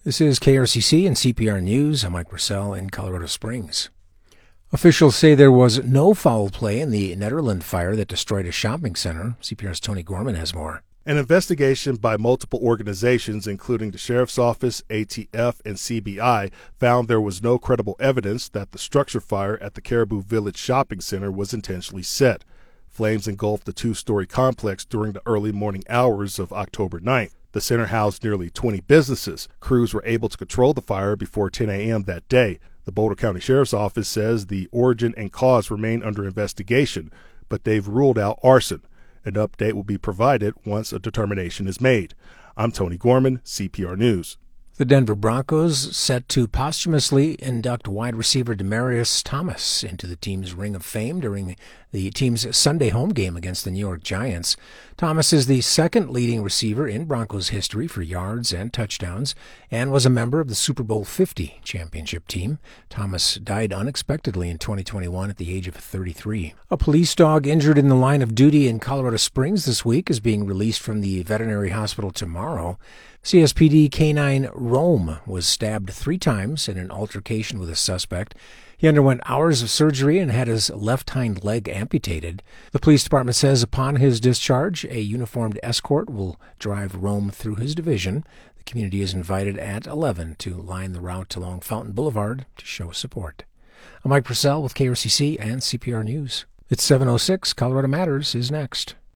This is KRCC and CPR News. I'm Mike Purcell in Colorado Springs. Officials say there was no foul play in the Nederland fire that destroyed a shopping center. CPR's Tony Gorman has more. An investigation by multiple organizations, including the Sheriff's Office, ATF, and CBI, found there was no credible evidence that the structure fire at the Caribou Village Shopping Center was intentionally set. Flames engulfed the two-story complex during the early morning hours of October 9th. The center housed nearly 20 businesses. Crews were able to control the fire before 10 a.m. that day. The Boulder County Sheriff's Office says the origin and cause remain under investigation, but they've ruled out arson. An update will be provided once a determination is made. I'm Tony Gorman, CPR News. The Denver Broncos set to posthumously induct wide receiver Demaryius Thomas into the team's Ring of Fame during the team's Sunday home game against the New York Giants. Thomas is the second leading receiver in Broncos history for yards and touchdowns and was a member of the Super Bowl 50 championship team. Thomas died unexpectedly in 2021 at the age of 33. A police dog injured in the line of duty in Colorado Springs this week is being released from the veterinary hospital tomorrow. CSPD Canine Rome was stabbed 3 times in an altercation with a suspect. He underwent hours of surgery and had his left hind leg amputated. The police department says upon his discharge, a uniformed escort will drive Rome through his division. The community is invited at 11 to line the route along Fountain Boulevard to show support. I'm Mike Purcell with KRCC and CPR News. It's 7:06. Colorado Matters is next.